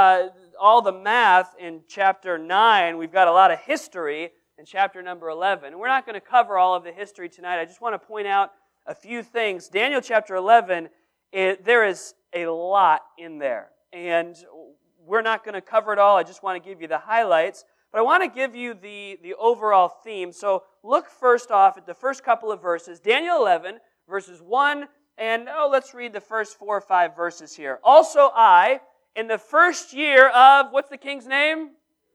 all the math in chapter 9. We've got a lot of history in chapter number 11. And we're not going to cover all of the history tonight. I just want to point out a few things. Daniel chapter 11, there is a lot in there. And we're not going to cover it all. I just want to give you the highlights. But I want to give you the overall theme. So look first off at the first couple of verses. Daniel 11, verses 1, and let's read the first 4 or 5 verses here. Also I, in the first year of, what's the king's name?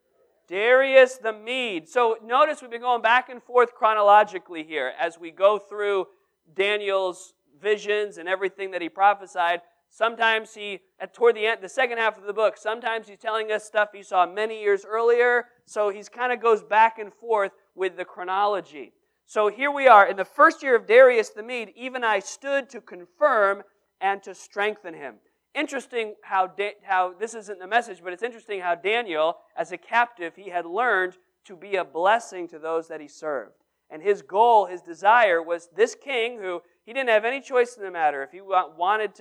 Darius the Mede. So notice we've been going back and forth chronologically here as we go through Daniel's visions and everything that he prophesied. Sometimes toward the end, the second half of the book, sometimes he's telling us stuff he saw many years earlier. So he's kind of goes back and forth with the chronology. So here we are. In the first year of Darius the Mede, even I stood to confirm and to strengthen him. Interesting how this isn't the message, but it's interesting how Daniel, as a captive, he had learned to be a blessing to those that he served. And his goal, his desire was this king who he didn't have any choice in the matter. If he wanted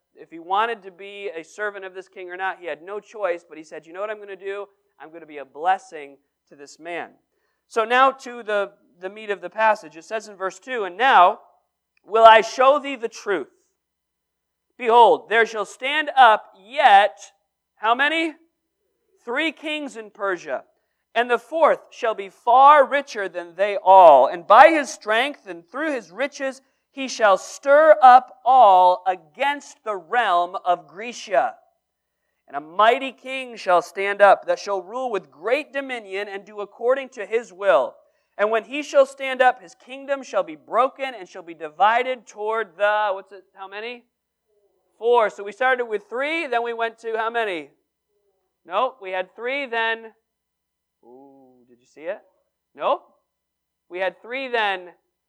to be a servant of this king or not, he had no choice, but he said, you know what I'm going to do? I'm going to be a blessing to this man. So now to the meat of the passage. It says in verse 2, and now will I show thee the truth. Behold, there shall stand up yet, how many? 3 kings in Persia, and the 4th shall be far richer than they all. And by his strength and through his riches he shall stir up all against the realm of Grecia. And a mighty king shall stand up, that shall rule with great dominion and do according to his will. And when he shall stand up, his kingdom shall be broken and shall be divided toward the, how many? 4. So we started with 3, then we went to how many? Nope, we had 3, then, did you see it? Nope. We had 3, then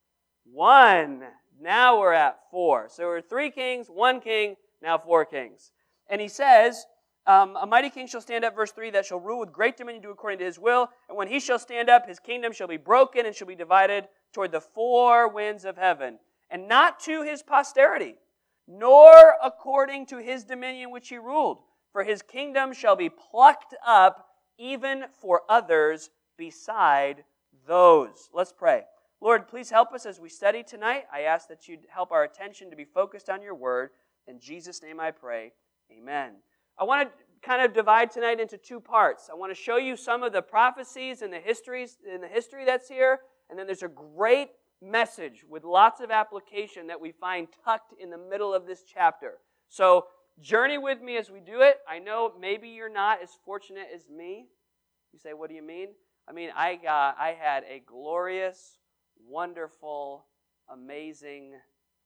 1. Now we're at 4. So we're 3 kings, 1 king, now 4 kings. And he says, a mighty king shall stand up, verse 3, that shall rule with great dominion, do according to his will. And when he shall stand up, his kingdom shall be broken and shall be divided toward the 4 winds of heaven. And not to his posterity, nor according to his dominion which he ruled. For his kingdom shall be plucked up even for others beside those. Let's pray. Lord, please help us as we study tonight. I ask that you'd help our attention to be focused on your word. In Jesus' name I pray. Amen. I want to kind of divide tonight into 2 parts. I want to show you some of the prophecies and the history that's here. And then there's a great message with lots of application that we find tucked in the middle of this chapter. So journey with me as we do it. I know maybe you're not as fortunate as me. You say, what do you mean? I mean, I had a glorious, wonderful, amazing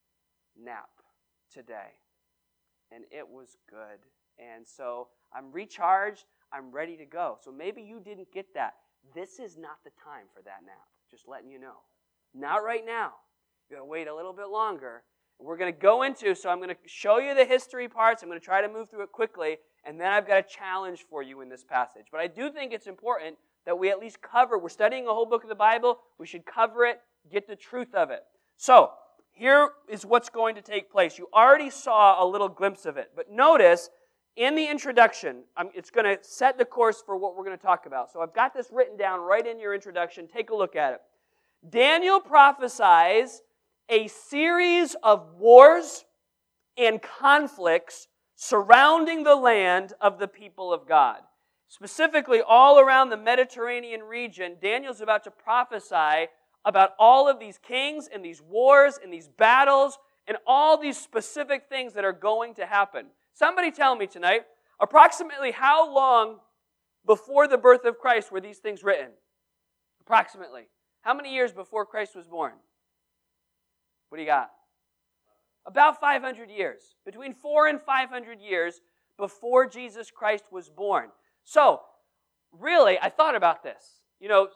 nap today. And it was good. And so I'm recharged. I'm ready to go. So maybe you didn't get that. This is not the time for that nap. Just letting you know. Not right now. You're going to wait a little bit longer. And we're going to go into, so I'm going to show you the history parts. I'm going to try to move through it quickly. And then I've got a challenge for you in this passage. But I do think it's important that we at least cover. We're studying a whole book of the Bible. We should cover it, get the truth of it. So here is what's going to take place. You already saw a little glimpse of it. But notice, in the introduction, it's going to set the course for what we're going to talk about. So I've got this written down right in your introduction. Take a look at it. Daniel prophesies a series of wars and conflicts surrounding the land of the people of God. Specifically, all around the Mediterranean region, Daniel's about to prophesy about all of these kings and these wars and these battles and all these specific things that are going to happen. Somebody tell me tonight, approximately how long before the birth of Christ were these things written? Approximately. How many years before Christ was born? What do you got? About 500 years. Between 400 and 500 years before Jesus Christ was born. So, really, I thought about this. You know,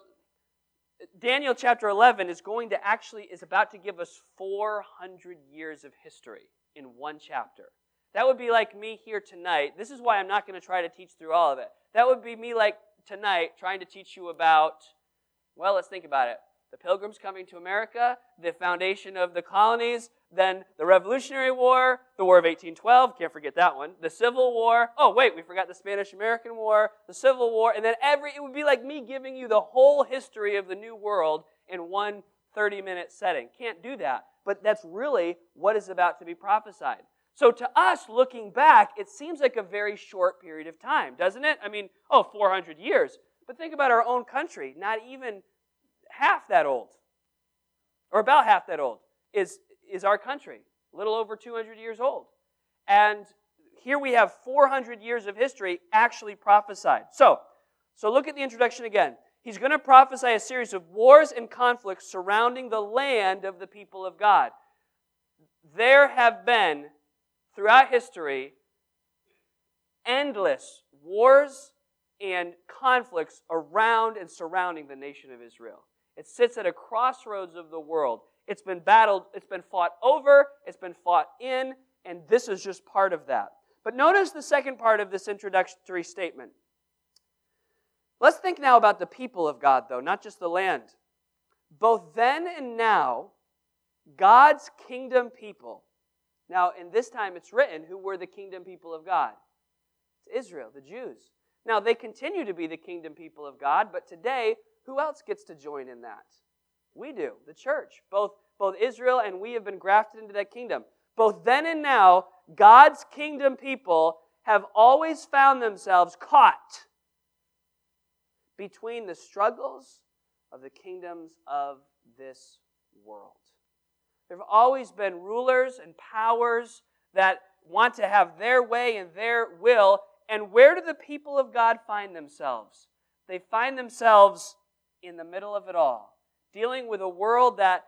Daniel chapter 11 is about to give us 400 years of history in one chapter. That would be like me here tonight. This is why I'm not going to try to teach through all of it. That would be me like tonight trying to teach you about, well, let's think about it. The Pilgrims coming to America, the foundation of the colonies, then the Revolutionary War, the War of 1812, can't forget that one, the Civil War, oh wait, we forgot the Spanish-American War, the Civil War, and then it would be like me giving you the whole history of the New World in one 30-minute setting. Can't do that, but that's really what is about to be prophesied. So to us, looking back, it seems like a very short period of time, doesn't it? I mean, 400 years. But think about our own country, not even half that old, or about half that old, is our country, a little over 200 years old. And here we have 400 years of history actually prophesied. So look at the introduction again. He's going to prophesy a series of wars and conflicts surrounding the land of the people of God. There have been, throughout history, endless wars and conflicts around and surrounding the nation of Israel. It sits at a crossroads of the world. It's been battled, it's been fought over, it's been fought in, and this is just part of that. But notice the second part of this introductory statement. Let's think now about the people of God, though, not just the land. Both then and now, God's kingdom people. Now, in this time it's written, who were the kingdom people of God? It's Israel, the Jews. Now, they continue to be the kingdom people of God, but today, who else gets to join in that? We do, the church. Both Israel and we have been grafted into that kingdom. Both then and now, God's kingdom people have always found themselves caught between the struggles of the kingdoms of this world. There have always been rulers and powers that want to have their way and their will. And where do the people of God find themselves? They find themselves in the middle of it all, dealing with a world that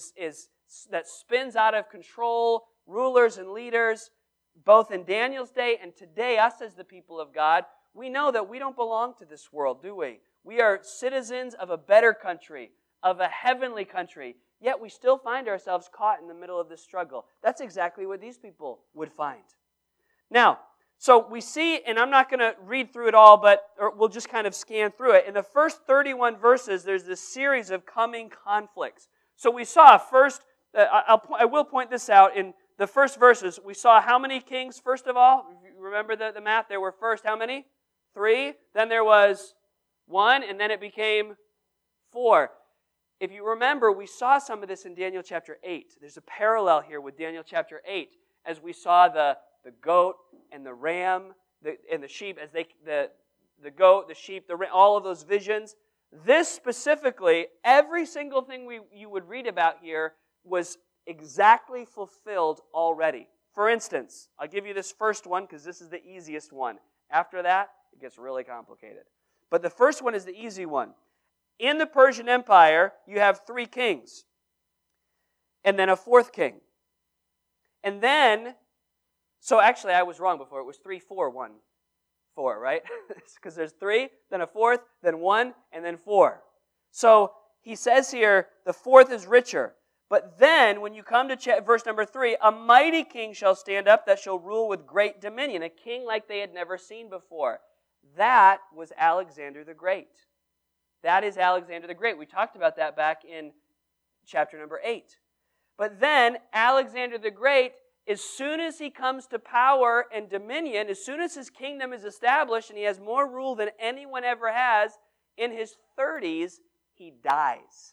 that spins out of control, rulers and leaders, both in Daniel's day and today, us as the people of God. We know that we don't belong to this world, do we? We are citizens of a better country, of a heavenly country, yet we still find ourselves caught in the middle of this struggle. That's exactly what these people would find. Now, so we see, and I'm not going to read through it all, or we'll just kind of scan through it. In the first 31 verses, there's this series of coming conflicts. So we saw first, I will point this out, in the first verses, we saw how many kings, first of all? Remember the math? There were first how many? 3. Then there was 1, and then it became 4. If you remember, we saw some of this in Daniel chapter 8. There's a parallel here with Daniel chapter 8, as we saw the goat and the ram and the sheep, as the goat, the sheep, the ram, all of those visions. This specifically, every single thing you would read about here was exactly fulfilled already. For instance, I'll give you this first one because this is the easiest one. After that, it gets really complicated. But the first one is the easy one. In the Persian Empire, you have 3 kings, and then a 4th king. And then, so actually I was wrong before. It was 3, 4, 1, 4, right? Because there's 3, then a 4th, then 1, and then 4. So he says here, the 4th is richer. But then, when you come to verse number 3, a mighty king shall stand up that shall rule with great dominion, a king like they had never seen before. That was Alexander the Great. That is Alexander the Great. We talked about that back in chapter number 8. But then, Alexander the Great, as soon as he comes to power and dominion, as soon as his kingdom is established and he has more rule than anyone ever has, in his 30s, he dies.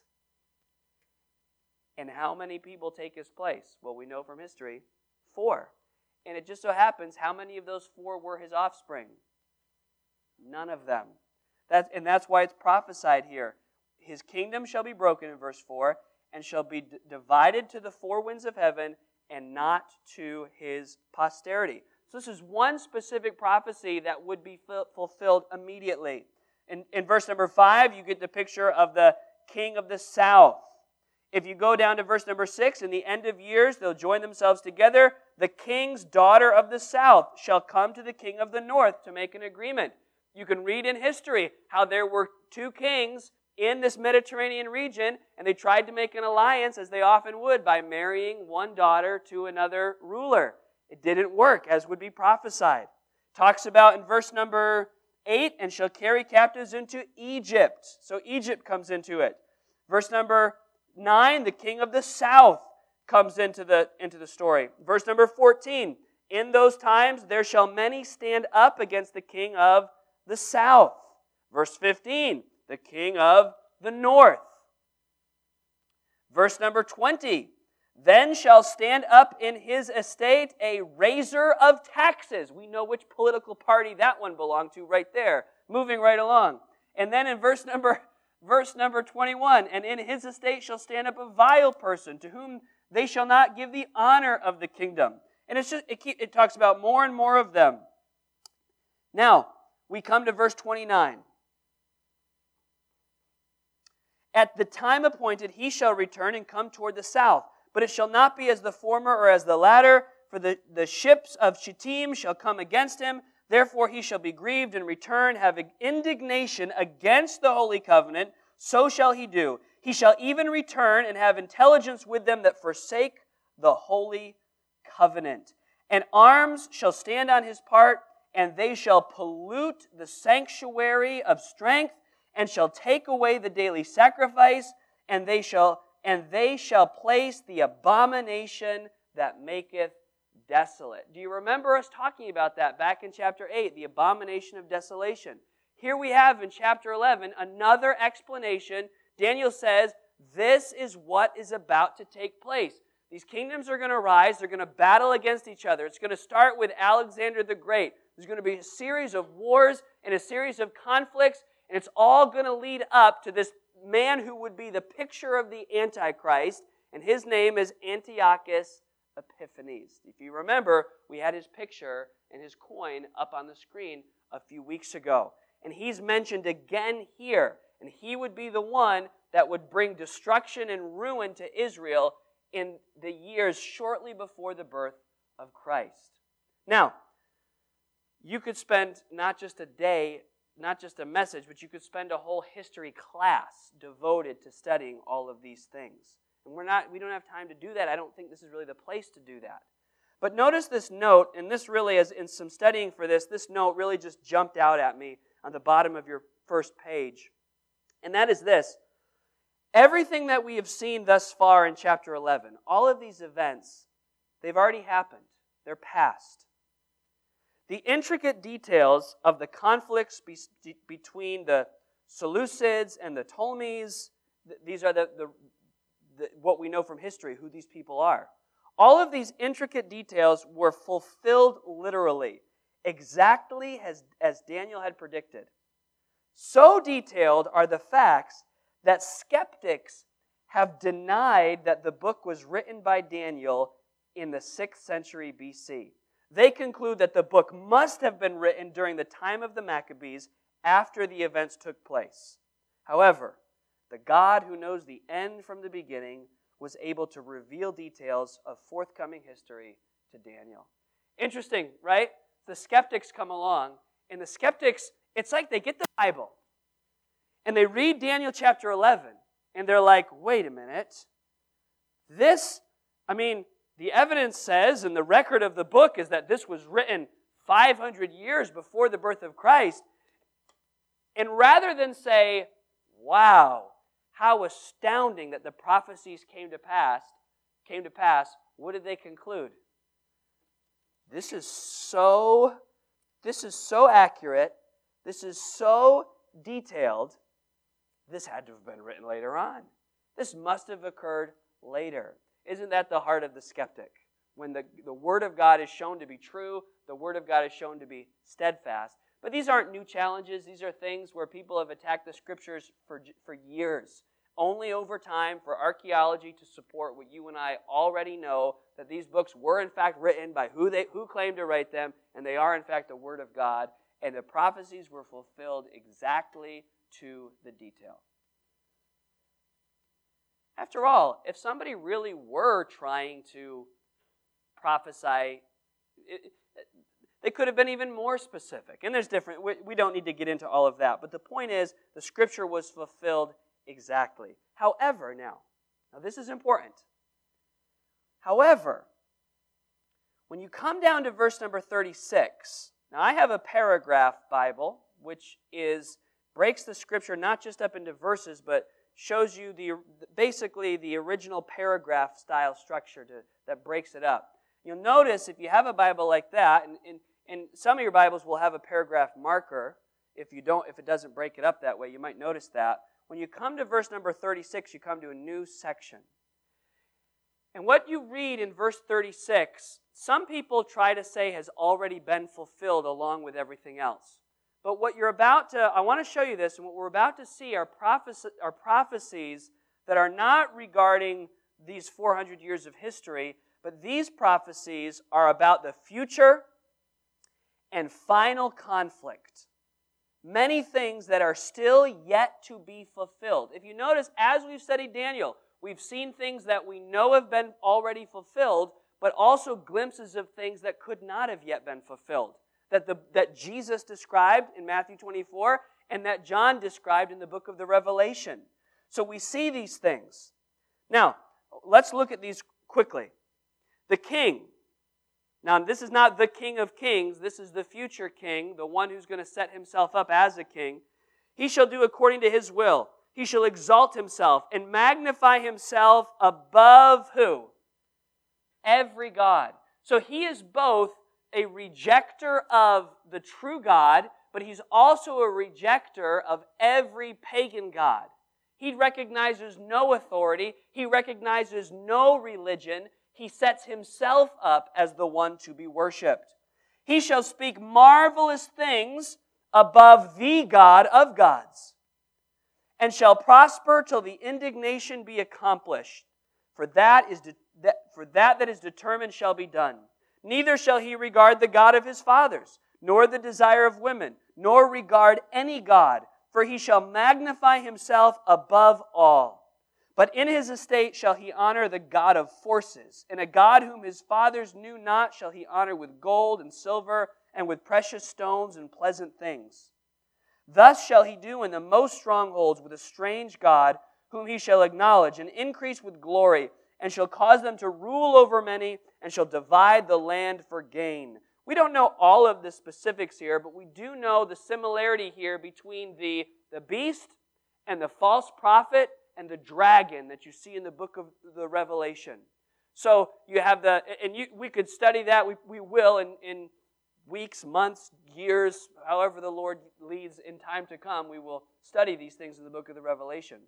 And how many people take his place? Well, we know from history, 4. And it just so happens, how many of those 4 were his offspring? None of them. That's why it's prophesied here. His kingdom shall be broken, in verse 4, and shall be divided to the 4 winds of heaven, and not to his posterity. So this is one specific prophecy that would be fulfilled immediately. In verse number 5, you get the picture of the king of the south. If you go down to verse number 6, in the end of years, they'll join themselves together. The king's daughter of the south shall come to the king of the north to make an agreement. You can read in history how there were 2 kings in this Mediterranean region, and they tried to make an alliance, as they often would, by marrying one daughter to another ruler. It didn't work, as would be prophesied. Talks about in verse number 8, and shall carry captives into Egypt. So Egypt comes into it. Verse number 9, the king of the south comes into the story. Verse number 14. In those times there shall many stand up against the king of the south. Verse 15. The king of the north. Verse number 20. Then shall stand up in his estate a raiser of taxes. We know which political party that one belonged to right there. Moving right along. And then in verse number 21, and in his estate shall stand up a vile person, to whom they shall not give the honor of the kingdom. And it talks about more and more of them. Now, we come to verse 29. At the time appointed he shall return and come toward the south. But it shall not be as the former or as the latter, for the ships of Shittim shall come against him. Therefore he shall be grieved and return, having indignation against the holy covenant. So shall he do. He shall even return and have intelligence with them that forsake the holy covenant. And arms shall stand on his part, and they shall pollute the sanctuary of strength, and shall take away the daily sacrifice, and they shall place the abomination that maketh desolate. Do you remember us talking about that back in chapter 8, the abomination of desolation? Here we have in chapter 11 another explanation. Daniel says, this is what is about to take place. These kingdoms are going to rise. They're going to battle against each other. It's going to start with Alexander the Great. There's going to be a series of wars and a series of conflicts, and it's all going to lead up to this man who would be the picture of the Antichrist, and his name is Antiochus Epiphanes. If you remember, we had his picture and his coin up on the screen a few weeks ago. And he's mentioned again here, and he would be the one that would bring destruction and ruin to Israel in the years shortly before the birth of Christ. Now, you could spend not just a day, not just a message, but you could spend a whole history class devoted to studying all of these things. And we don't have time to do that. I don't think this is really the place to do that. But notice this note, and this really is, in some studying for this note really just jumped out at me on the bottom of your first page. And that is this. Everything that we have seen thus far in chapter 11, all of these events, they've already happened. They're past. The intricate details of the conflicts between the Seleucids and the Ptolemies, these are what we know from history, who these people are. All of these intricate details were fulfilled literally, exactly as Daniel had predicted. So detailed are the facts that skeptics have denied that the book was written by Daniel in the 6th century BC. They conclude that the book must have been written during the time of the Maccabees after the events took place. However, the God who knows the end from the beginning was able to reveal details of forthcoming history to Daniel. Interesting, right? The skeptics come along, and the skeptics, it's like they get the Bible, and they read Daniel chapter 11, and they're like, wait a minute. The evidence says, and the record of the book is that this was written 500 years before the birth of Christ. And rather than say, wow, how astounding that the prophecies came to pass, what did they conclude? This is so accurate, this is so detailed, this had to have been written later on. This must have occurred later. Isn't that the heart of the skeptic? When the Word of God is shown to be true, the Word of God is shown to be steadfast. But these aren't new challenges. These are things where people have attacked the Scriptures for years. Only over time for archaeology to support what you and I already know, that these books were in fact written by who claimed to write them, and they are in fact the Word of God, and the prophecies were fulfilled exactly to the detail. After all, if somebody really were trying to prophesy, they could have been even more specific. And there's different, we don't need to get into all of that. But the point is, the Scripture was fulfilled exactly. However, now this is important. However, when you come down to verse number 36, now I have a paragraph Bible, which breaks the Scripture not just up into verses, but shows you basically the original paragraph style structure that breaks it up. You'll notice if you have a Bible like that, and some of your Bibles will have a paragraph marker. If it doesn't break it up that way, you might notice that. When you come to verse number 36, you come to a new section. And what you read in verse 36, some people try to say has already been fulfilled along with everything else. But what I want to show you this, and what we're about to see are prophecies that are not regarding these 400 years of history, but these prophecies are about the future and final conflict. Many things that are still yet to be fulfilled. If you notice, as we've studied Daniel, we've seen things that we know have been already fulfilled, but also glimpses of things that could not have yet been fulfilled. That Jesus described in Matthew 24, and that John described in the book of the Revelation. So we see these things. Now, let's look at these quickly. The king. Now, this is not the King of Kings. This is the future king, the one who's going to set himself up as a king. He shall do according to his will. He shall exalt himself and magnify himself above who? Every god. So he is both a rejecter of the true God, but he's also a rejecter of every pagan god. He recognizes no authority. He recognizes no religion. He sets himself up as the one to be worshipped. He shall speak marvelous things above the God of gods, and shall prosper till the indignation be accomplished. For that is determined shall be done. Neither shall he regard the God of his fathers, nor the desire of women, nor regard any god, for he shall magnify himself above all. But in his estate shall he honor the God of forces, and a God whom his fathers knew not shall he honor with gold and silver, and with precious stones and pleasant things. Thus shall he do in the most strongholds with a strange God, whom he shall acknowledge, and increase with glory, and shall cause them to rule over many, and shall divide the land for gain. We don't know all of the specifics here, but we do know the similarity here between the beast and the false prophet and the dragon that you see in the book of the Revelation. So you have we could study that. We will in weeks, months, years, however the Lord leads in time to come, we will study these things in the book of the Revelation.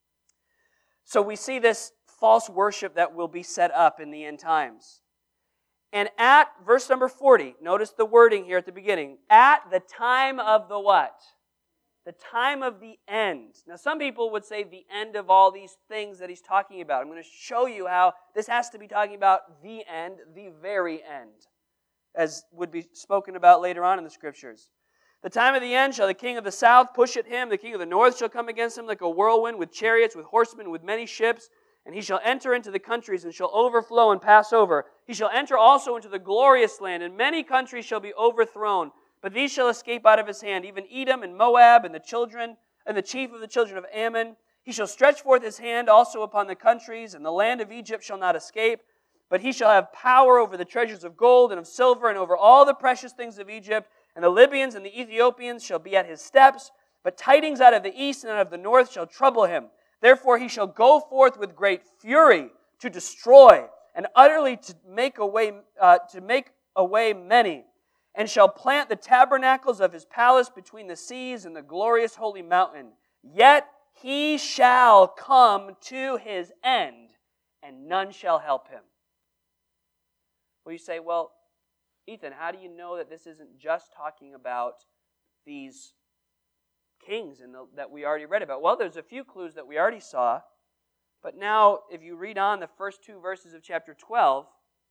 So we see this false worship that will be set up in the end times. And at verse number 40, notice the wording here at the beginning. At the time of the what? The time of the end. Now some people would say the end of all these things that he's talking about. I'm going to show you how this has to be talking about the end, the very end, as would be spoken about later on in the Scriptures. The time of the end shall the king of the south push at him. The king of the north shall come against him like a whirlwind, with chariots, with horsemen, with many ships. And he shall enter into the countries and shall overflow and pass over. He shall enter also into the glorious land, and many countries shall be overthrown. But these shall escape out of his hand, even Edom and Moab and the chief of the children of Ammon. He shall stretch forth his hand also upon the countries, and the land of Egypt shall not escape. But he shall have power over the treasures of gold and of silver, and over all the precious things of Egypt. And the Libyans and the Ethiopians shall be at his steps. But tidings out of the east and out of the north shall trouble him. Therefore he shall go forth with great fury to destroy, and utterly to make away many, and shall plant the tabernacles of his palace between the seas and the glorious holy mountain. Yet he shall come to his end, and none shall help him. Well, you say, well, Ethan, how do you know that this isn't just talking about these kings that we already read about? Well, there's a few clues that we already saw. But now, if you read on the first two verses of chapter 12,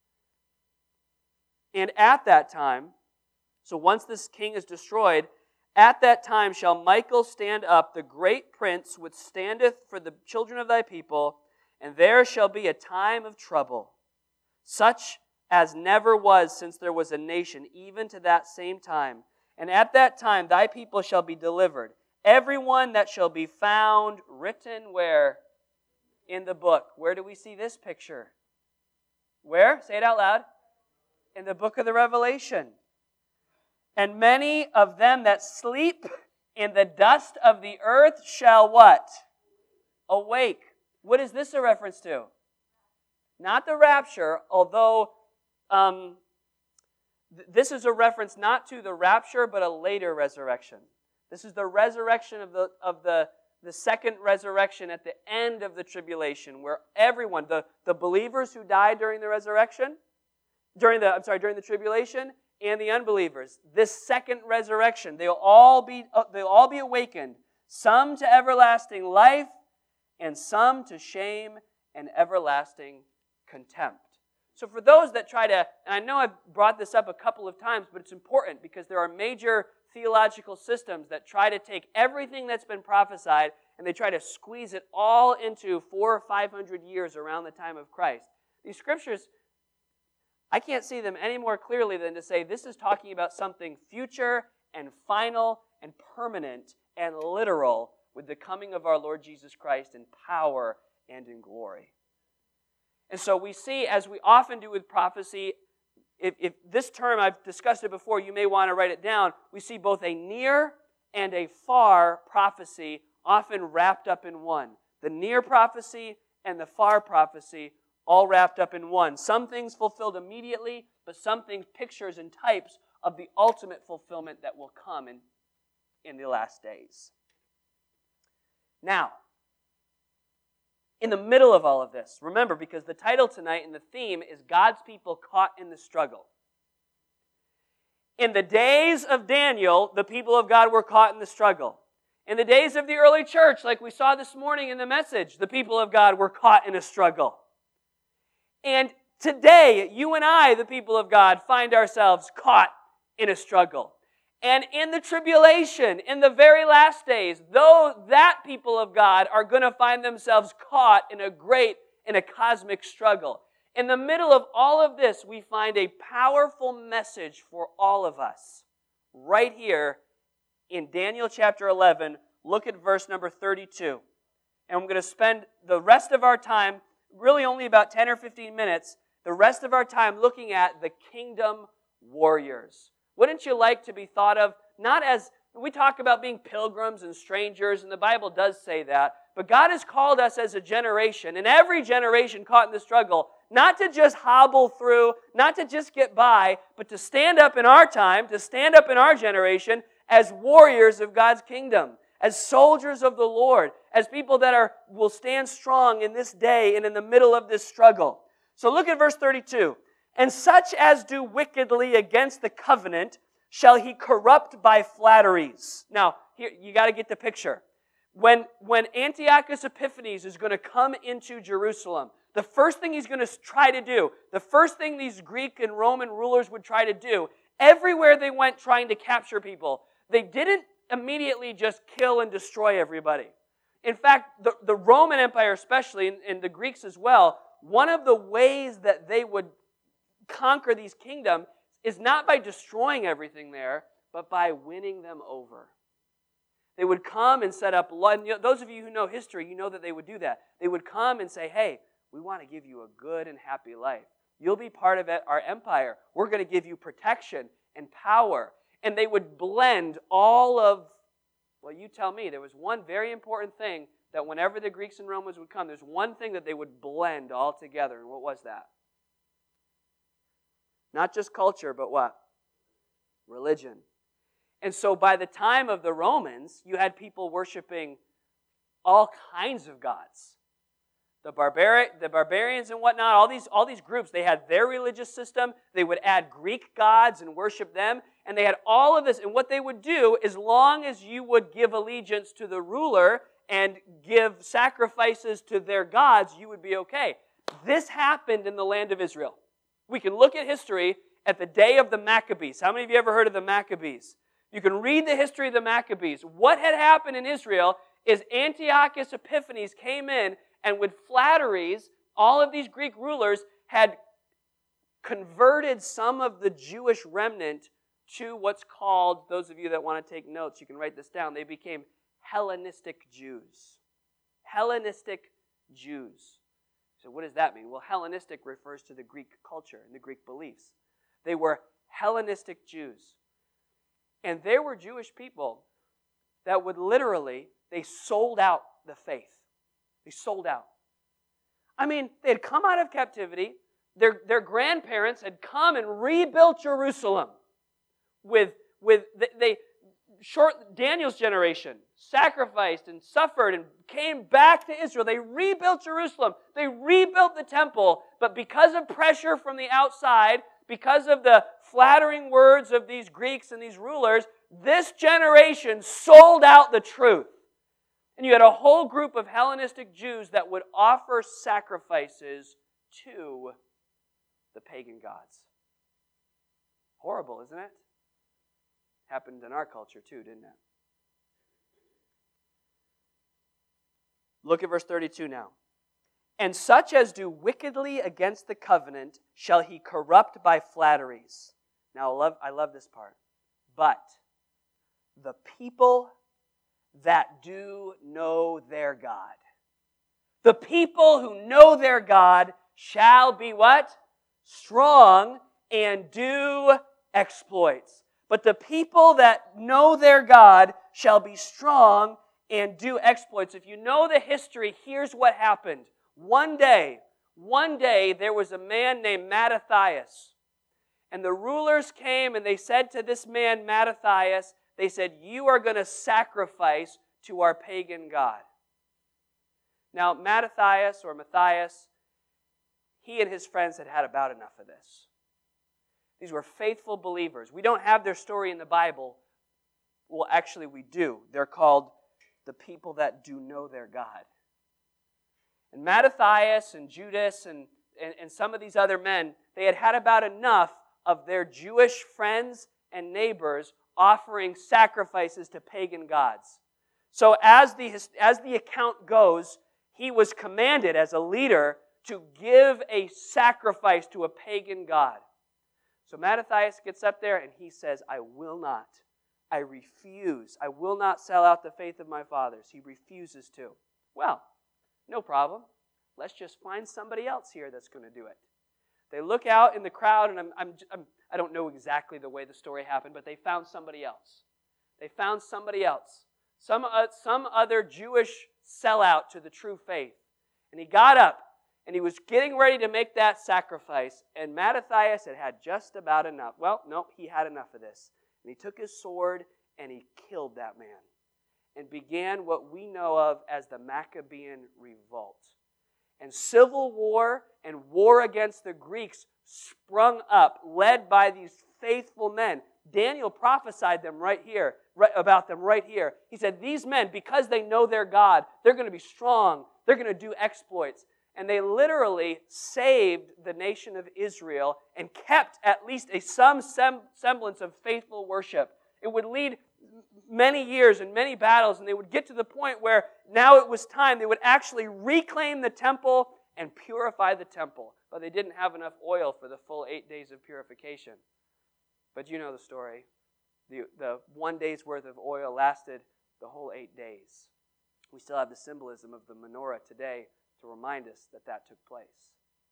and at that time, so once this king is destroyed, at that time shall Michael stand up, the great prince, which standeth for the children of thy people, and there shall be a time of trouble, such as never was since there was a nation, even to that same time. And at that time thy people shall be delivered, everyone that shall be found written where? In the book. Where do we see this picture? Where? Say it out loud. In the book of the Revelation. And many of them that sleep in the dust of the earth shall what? awake. What is this a reference to? Not the rapture, although this is a reference not to the rapture, but a later resurrection. This is the resurrection of the second resurrection at the end of the tribulation, where everyone, the believers who died during the resurrection, during the tribulation, and the unbelievers, this second resurrection, they'll all be awakened, some to everlasting life, and some to shame and everlasting contempt. So for those that try to, and I know I've brought this up a couple of times, but it's important because there are major theological systems that try to take everything that's been prophesied and they try to squeeze it all into 400 or 500 years around the time of Christ. These scriptures, I can't see them any more clearly than to say this is talking about something future and final and permanent and literal with the coming of our Lord Jesus Christ in power and in glory. And so we see, as we often do with prophecy, if this term, I've discussed it before, you may want to write it down, we see both a near and a far prophecy often wrapped up in one. The near prophecy and the far prophecy all wrapped up in one. Some things fulfilled immediately, but some things pictures and types of the ultimate fulfillment that will come in the last days. Now, in the middle of all of this, remember, because the title tonight and the theme is God's people caught in the struggle. In the days of Daniel, the people of God were caught in the struggle. In the days of the early church, like we saw this morning in the message, the people of God were caught in a struggle. And today, you and I, the people of God, find ourselves caught in a struggle. And in the tribulation, in the very last days, that people of God are going to find themselves caught in a cosmic struggle. In the middle of all of this, we find a powerful message for all of us. Right here in Daniel chapter 11, look at verse number 32. And I'm going to spend the rest of our time, really only about 10 or 15 minutes, the rest of our time looking at the kingdom warriors. Wouldn't you like to be thought of, not as, we talk about being pilgrims and strangers, and the Bible does say that, but God has called us as a generation, and every generation caught in the struggle, not to just hobble through, not to just get by, but to stand up in our time, to stand up in our generation as warriors of God's kingdom, as soldiers of the Lord, as people that will stand strong in this day and in the middle of this struggle. So look at verse 32. And such as do wickedly against the covenant shall he corrupt by flatteries. Now, here you got to get the picture. When Antiochus Epiphanes is going to come into Jerusalem, the first thing he's going to try to do, the first thing these Greek and Roman rulers would try to do, everywhere they went trying to capture people, they didn't immediately just kill and destroy everybody. In fact, the Roman Empire especially, and the Greeks as well, one of the ways that they would conquer these kingdoms is not by destroying everything there, but by winning them over. They would come and set up, those of you who know history, you know that they would do that. They would come and say, hey, we want to give you a good and happy life. You'll be part of our empire. We're going to give you protection and power. And they would blend all of, well, you tell me, there was one very important thing that whenever the Greeks and Romans would come, there's one thing that they would blend all together. And what was that? Not just culture, but what? Religion. And so by the time of the Romans, you had people worshiping all kinds of gods. The barbarians and whatnot, all these groups, they had their religious system. They would add Greek gods and worship them. And they had all of this. And what they would do, as long as you would give allegiance to the ruler and give sacrifices to their gods, you would be okay. This happened in the land of Israel. We can look at history at the day of the Maccabees. How many of you ever heard of the Maccabees? You can read the history of the Maccabees. What had happened in Israel is Antiochus Epiphanes came in, and with flatteries, all of these Greek rulers had converted some of the Jewish remnant to what's called, those of you that want to take notes, you can write this down, they became Hellenistic Jews. Hellenistic Jews. So what does that mean? Well, Hellenistic refers to the Greek culture and the Greek beliefs. They were Hellenistic Jews. And there were Jewish people that would literally, they sold out the faith. They sold out. I mean, they had come out of captivity. Their grandparents had come and rebuilt Jerusalem Daniel's generation sacrificed and suffered and came back to Israel. They rebuilt Jerusalem. They rebuilt the temple. But because of pressure from the outside, because of the flattering words of these Greeks and these rulers, this generation sold out the truth. And you had a whole group of Hellenistic Jews that would offer sacrifices to the pagan gods. Horrible, isn't it? Happened in our culture too, didn't it? Look at verse 32 now. And such as do wickedly against the covenant shall he corrupt by flatteries. Now I love this part. But the people that do know their God. The people who know their God shall be what? Strong and do exploits. But the people that know their God shall be strong and do exploits. If you know the history, here's what happened. One day, there was a man named Mattathias. And the rulers came and they said to this man, Mattathias, they said, you are going to sacrifice to our pagan god. Now, Mattathias or Matthias, he and his friends had about enough of this. These were faithful believers. We don't have their story in the Bible. Well, actually, we do. They're called the people that do know their God. And Mattathias and Judas and some of these other men, they had about enough of their Jewish friends and neighbors offering sacrifices to pagan gods. So as the account goes, he was commanded as a leader to give a sacrifice to a pagan god. So Mattathias gets up there and he says, I will not. I refuse. I will not sell out the faith of my fathers. He refuses to. Well, no problem. Let's just find somebody else here that's going to do it. They look out in the crowd, and I don't know exactly the way the story happened, but they found somebody else. They found somebody else. Some other Jewish sellout to the true faith. And he got up, and he was getting ready to make that sacrifice, and Mattathias had just about enough. Well, no, he had enough of this. And he took his sword, and he killed that man, and began what we know of as the Maccabean Revolt. And civil war and war against the Greeks sprung up, led by these faithful men. Daniel prophesied about them right here. He said, these men, because they know their God, they're going to be strong. They're going to do exploits. And they literally saved the nation of Israel and kept at least some semblance of faithful worship. It would lead many years and many battles, and they would get to the point where now it was time. They would actually reclaim the temple and purify the temple. But they didn't have enough oil for the full 8 days of purification. But you know the story. The 1 day's worth of oil lasted the whole 8 days. We still have the symbolism of the menorah today to remind us that took place.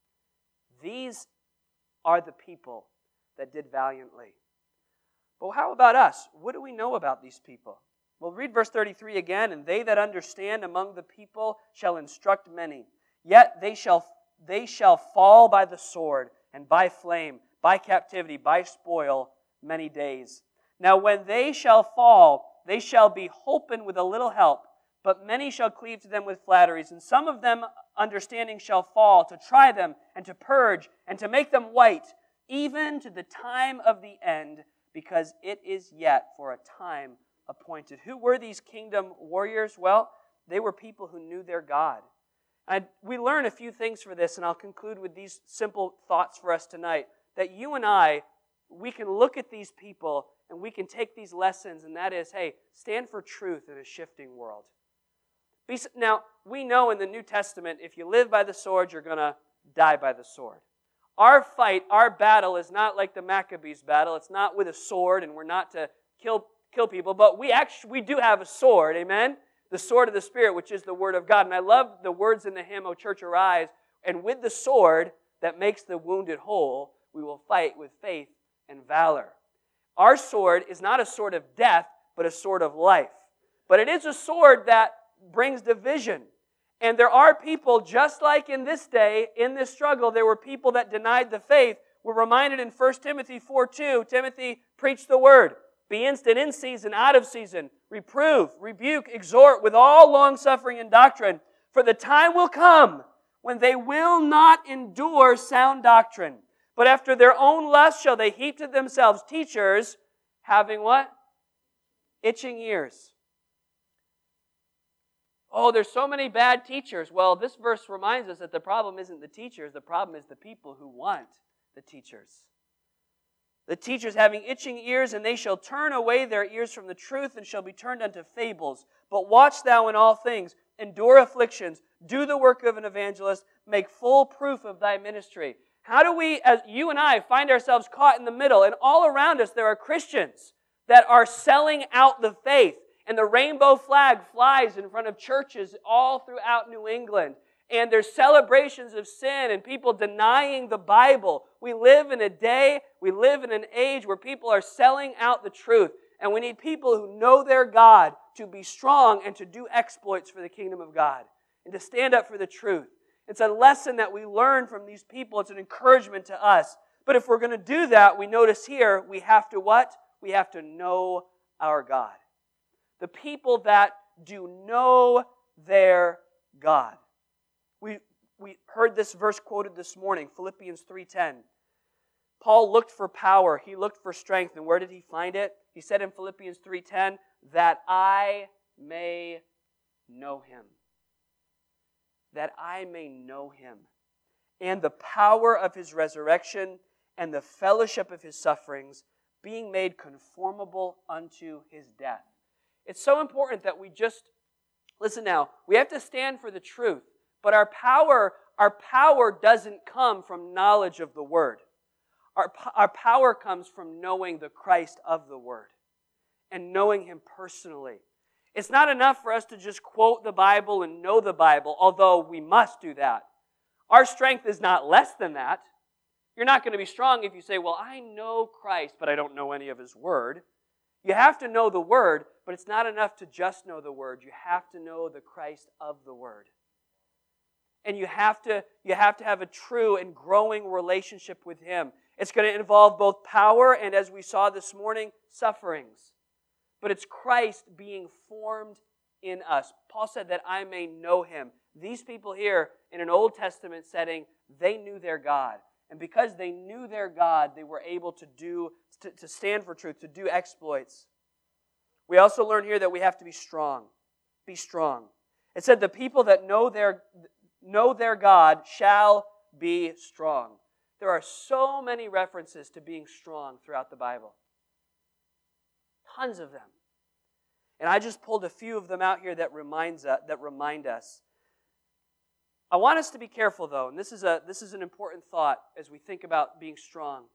These are the people that did valiantly. But how about us? What do we know about these people? Well, read verse 33 again. And they that understand among the people shall instruct many. Yet they shall fall by the sword and by flame, by captivity, by spoil, many days. Now when they shall fall, they shall be holpen with a little help, but many shall cleave to them with flatteries. And some of them understanding shall fall, to try them, and to purge, and to make them white, even to the time of the end, because it is yet for a time appointed. Who were these kingdom warriors? Well, they were people who knew their God. And we learn a few things for this, and I'll conclude with these simple thoughts for us tonight. That you and I, we can look at these people, and we can take these lessons, and that is, hey, stand for truth in a shifting world. Now, we know in the New Testament, if you live by the sword, you're going to die by the sword. Our fight, our battle is not like the Maccabees' battle. It's not with a sword, and we're not to kill people, but we do have a sword, amen? The sword of the Spirit, which is the Word of God. And I love the words in the hymn, O Church Arise, and with the sword that makes the wounded whole, we will fight with faith and valor. Our sword is not a sword of death, but a sword of life. But it is a sword that brings division. And there are people, just like in this day, in this struggle, there were people that denied the faith. We're reminded in 1 Timothy 4:2, Timothy, preach the word. Be instant in season, out of season. Reprove, rebuke, exhort with all longsuffering and doctrine. For the time will come when they will not endure sound doctrine, but after their own lust shall they heap to themselves teachers having what? Itching ears. Oh, there's so many bad teachers. Well, this verse reminds us that the problem isn't the teachers. The problem is the people who want the teachers. The teachers having itching ears, and they shall turn away their ears from the truth and shall be turned unto fables. But watch thou in all things, endure afflictions, do the work of an evangelist, make full proof of thy ministry. How do we, as you and I, find ourselves caught in the middle? And all around us there are Christians that are selling out the faith. And the rainbow flag flies in front of churches all throughout New England. And there's celebrations of sin and people denying the Bible. We live in a day, we live in an age where people are selling out the truth. And we need people who know their God to be strong and to do exploits for the kingdom of God and to stand up for the truth. It's a lesson that we learn from these people. It's an encouragement to us. But if we're going to do that, we notice here, we have to what? We have to know our God. The people that do know their God. We heard this verse quoted this morning, Philippians 3:10. Paul looked for power. He looked for strength. And where did he find it? He said in Philippians 3:10, that I may know Him. That I may know Him. And the power of His resurrection and the fellowship of His sufferings, being made conformable unto His death. It's so important that we just, listen now, we have to stand for the truth. But our power doesn't come from knowledge of the Word. Our power comes from knowing the Christ of the Word and knowing Him personally. It's not enough for us to just quote the Bible and know the Bible, although we must do that. Our strength is not less than that. You're not going to be strong if you say, well, I know Christ, but I don't know any of His Word. You have to know the Word, but it's not enough to just know the Word. You have to know the Christ of the Word. And you have to have a true and growing relationship with Him. It's going to involve both power and, as we saw this morning, sufferings. But it's Christ being formed in us. Paul said that I may know Him. These people here, in an Old Testament setting, they knew their God. And because they knew their God, they were able to stand for truth, to do exploits. We also learn here that we have to be strong. Be strong. It said the people that know their God shall be strong. There are so many references to being strong throughout the Bible. Tons of them. And I just pulled a few of them out here that remind us. I want us to be careful, though, and this is an important thought as we think about being strong.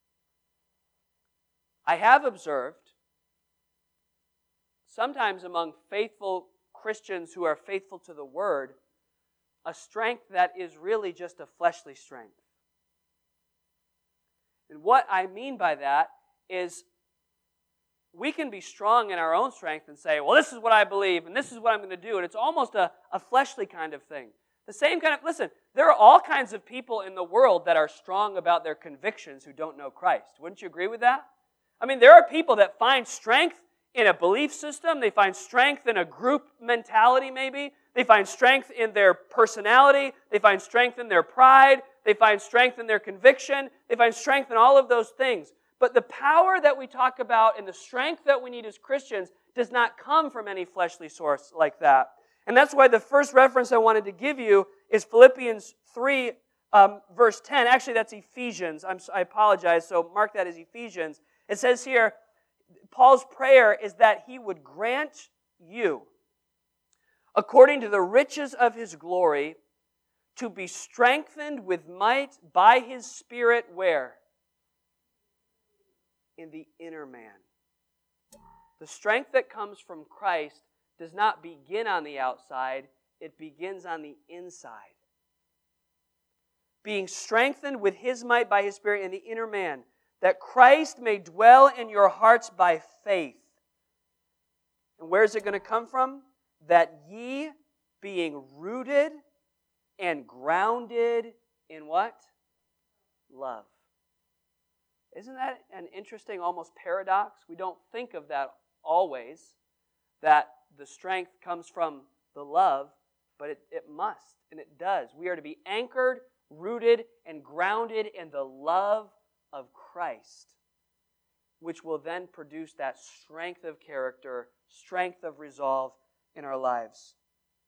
I have observed, sometimes among faithful Christians who are faithful to the Word, a strength that is really just a fleshly strength. And what I mean by that is we can be strong in our own strength and say, well, this is what I believe, and this is what I'm going to do, and it's almost a fleshly kind of thing. The same kind of, listen, there are all kinds of people in the world that are strong about their convictions who don't know Christ. Wouldn't you agree with that? I mean, there are people that find strength in a belief system. They find strength in a group mentality, maybe. They find strength in their personality. They find strength in their pride. They find strength in their conviction. They find strength in all of those things. But the power that we talk about and the strength that we need as Christians does not come from any fleshly source like that. And that's why the first reference I wanted to give you is Philippians 3, verse 10. Actually, that's Ephesians. I apologize, so mark that as Ephesians. It says here, Paul's prayer is that he would grant you, according to the riches of His glory, to be strengthened with might by His Spirit, where? In the inner man. The strength that comes from Christ does not begin on the outside, it begins on the inside. Being strengthened with His might by His Spirit in the inner man, that Christ may dwell in your hearts by faith. And where is it going to come from? That ye, being rooted and grounded in what? Love. Isn't that an interesting, almost paradox? We don't think of that always, that the strength comes from the love, but it must, and it does. We are to be anchored, rooted, and grounded in the love of Christ, which will then produce that strength of character, strength of resolve in our lives.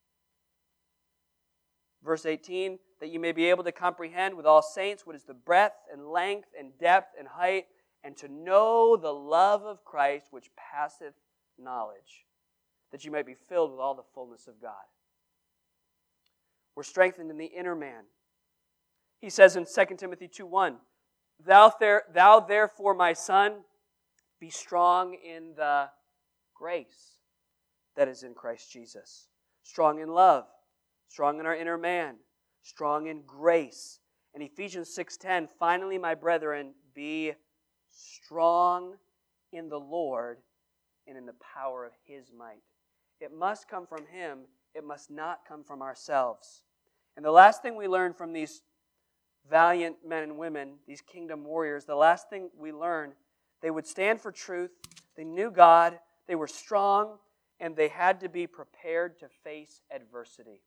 Verse 18, that you may be able to comprehend with all saints what is the breadth and length and depth and height, and to know the love of Christ which passeth knowledge, that you might be filled with all the fullness of God. We're strengthened in the inner man. He says in 2 Timothy 2:1, Thou therefore, my son, be strong in the grace that is in Christ Jesus. Strong in love, strong in our inner man, strong in grace. And Ephesians 6:10, finally, my brethren, be strong in the Lord and in the power of His might. It must come from Him. It must not come from ourselves. And the last thing we learn from these valiant men and women, these kingdom warriors, the last thing we learn, they would stand for truth, they knew God, they were strong, and they had to be prepared to face adversity.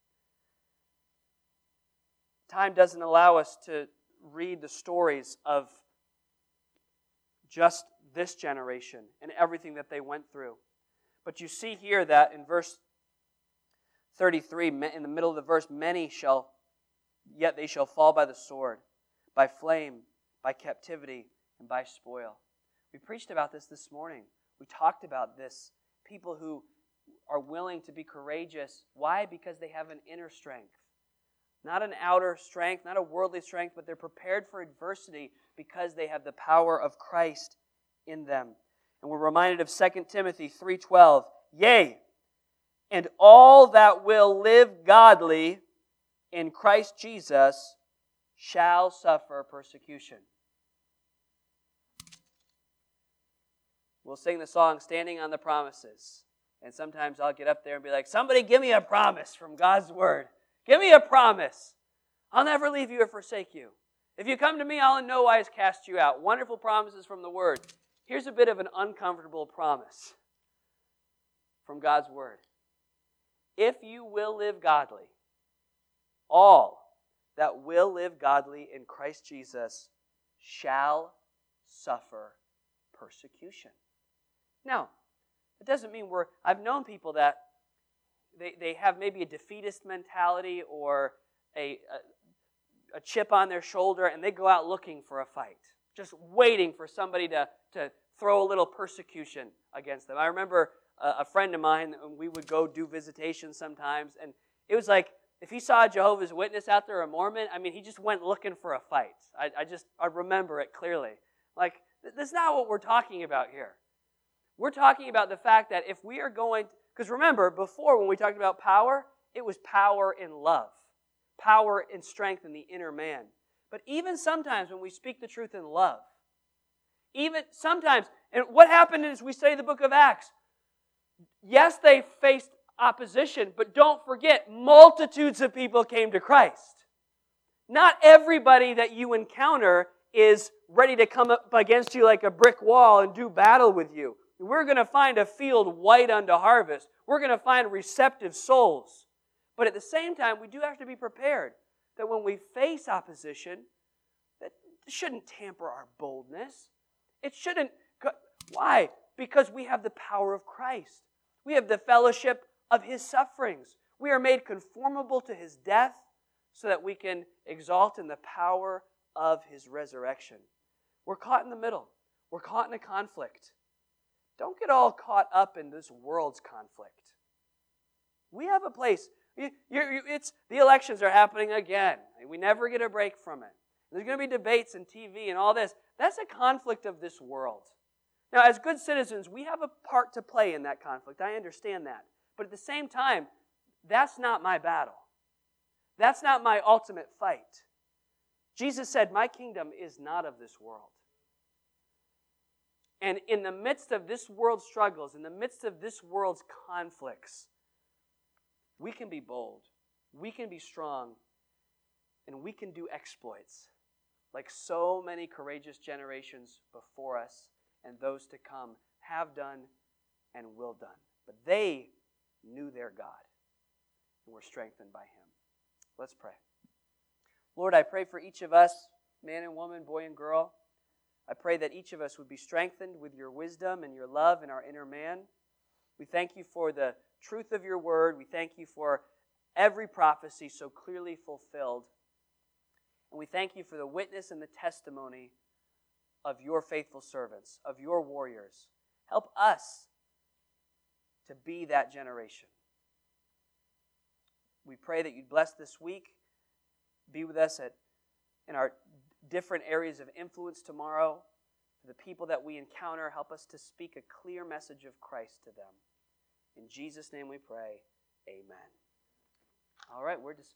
Time doesn't allow us to read the stories of just this generation and everything that they went through. But you see here that in verse 33, in the middle of the verse, yet they shall fall by the sword, by flame, by captivity, and by spoil. We preached about this morning. We talked about this. People who are willing to be courageous. Why? Because they have an inner strength. Not an outer strength, not a worldly strength, but they're prepared for adversity because they have the power of Christ in them. And we're reminded of 2 Timothy 3:12. Yea, and all that will live godly in Christ Jesus shall suffer persecution. We'll sing the song, Standing on the Promises. And sometimes I'll get up there and be like, somebody give me a promise from God's Word. Give me a promise. I'll never leave you or forsake you. If you come to me, I'll in no wise cast you out. Wonderful promises from the Word. Here's a bit of an uncomfortable promise from God's Word. If you will live godly, all that will live godly in Christ Jesus shall suffer persecution. Now, it doesn't mean I've known people that they have maybe a defeatist mentality or a chip on their shoulder, and they go out looking for a fight, just waiting for somebody to throw a little persecution against them. I remember a friend of mine, we would go do visitations sometimes, and it was like, if he saw a Jehovah's Witness out there, or a Mormon, he just went looking for a fight. I remember it clearly. Like, that's not what we're talking about here. We're talking about the fact that if we are going, because remember, before when we talked about power, it was power in love, power and strength in the inner man. But even sometimes when we speak the truth in love, even sometimes, and what happened is we study the book of Acts. Yes, they faced opposition, but don't forget, multitudes of people came to Christ. Not everybody that you encounter is ready to come up against you like a brick wall and do battle with you. We're going to find a field white unto harvest. We're going to find receptive souls. But at the same time, we do have to be prepared that when we face opposition, that shouldn't tamper our boldness. It shouldn't. Why? Because we have the power of Christ. We have the fellowship of His sufferings. We are made conformable to His death so that we can exalt in the power of His resurrection. We're caught in the middle. We're caught in a conflict. Don't get all caught up in this world's conflict. We have a place. The elections are happening again. We never get a break from it. There's going to be debates and TV and all this. That's a conflict of this world. Now, as good citizens, we have a part to play in that conflict. I understand that. But at the same time, that's not my battle. That's not my ultimate fight. Jesus said, my kingdom is not of this world. And in the midst of this world's struggles, in the midst of this world's conflicts, we can be bold, we can be strong, and we can do exploits like so many courageous generations before us and those to come have done and will done. But they knew their God and were strengthened by Him. Let's pray. Lord, I pray for each of us, man and woman, boy and girl. I pray that each of us would be strengthened with your wisdom and your love in our inner man. We thank you for the truth of your word. We thank you for every prophecy so clearly fulfilled. And we thank you for the witness and the testimony of your faithful servants, of your warriors. Help us to be that generation. We pray that you'd bless this week. Be with us in our different areas of influence tomorrow. For the people that we encounter, help us to speak a clear message of Christ to them. In Jesus' name we pray, amen. All right, we're dismissed.